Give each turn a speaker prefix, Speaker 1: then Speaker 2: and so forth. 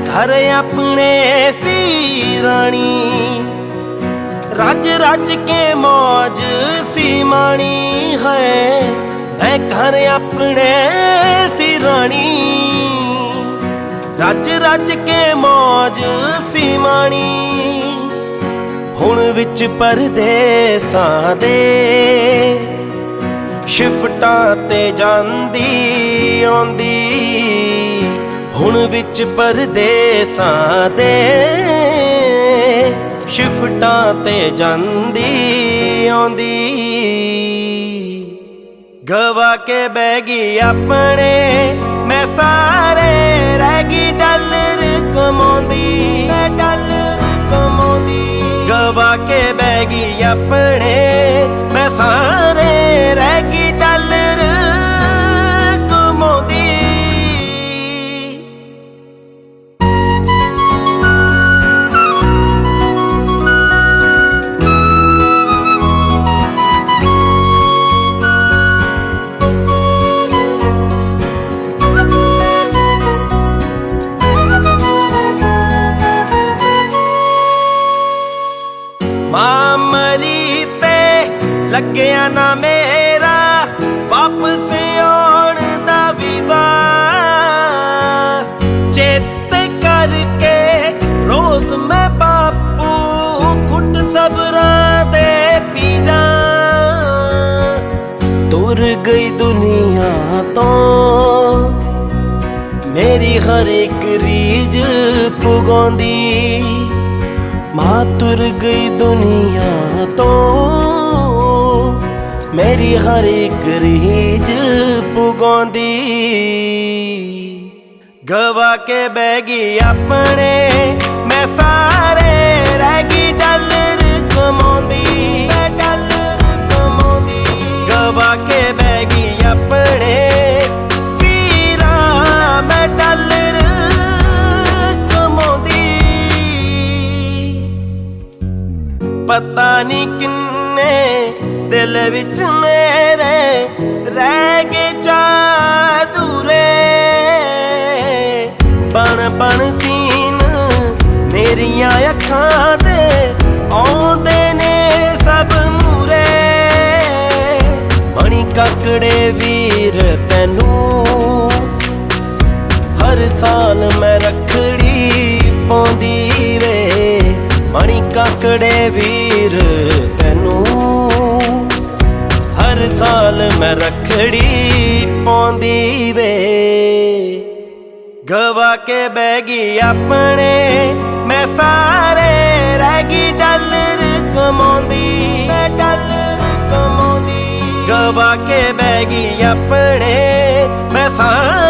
Speaker 1: घर अपने सी रानी, रज रज के मौज सी मानी है। मैं घर अपने सी रानी, रज रज के मौज सी मानी। हुण विच परदेसां दे शिफ्टां ते जांदी आउंदी, हुण विच परदेसां दे शिफ्टां ते जांदी आउंदी। गवा के बह गई अपने मैं सारे, रह गई डॉलर कमाउंदी, डॉलर कमाउंदी। गवा के बह गई अपने मैं सारे, रह गई डॉलर कमाउंदी। मां मरी ते लग्या ना मेरा वापस आउण दा वीज़ा, चेत करके रोज मैं बापू घुट सबरां दे पी जा। तुर गई दुनिया तो मेरी हर एक रीज पुगांदी, मां तुर गई दुनिया तो मेरी हर एक रीज पुगांदी। गवा के बह गई अपने मैं सारे, रह गई डॉलर कमाउंदी, डॉलर कमाउंदी। गवा के बह गई अपने वीरा मैं डॉलर कमाउंदी। पता नहीं किन्ने दिल विच मेरे रह गए जादूरे, बन बन सीन मेरिया अखां दे आउंदे ने सब मूरे। मणी काकड़े वीर तैनू हर साल मैं रखड़ी पाउंदी वे, मणी काकड़े वीर तैनू हर साल मैं रखड़ी पाउंदी वे। गवा के बह गई अपने मैं सारे, रह गई डॉलर कमाउंदी, डॉलर कमाउंदी। गवा के बह गई अपने मैं सारे,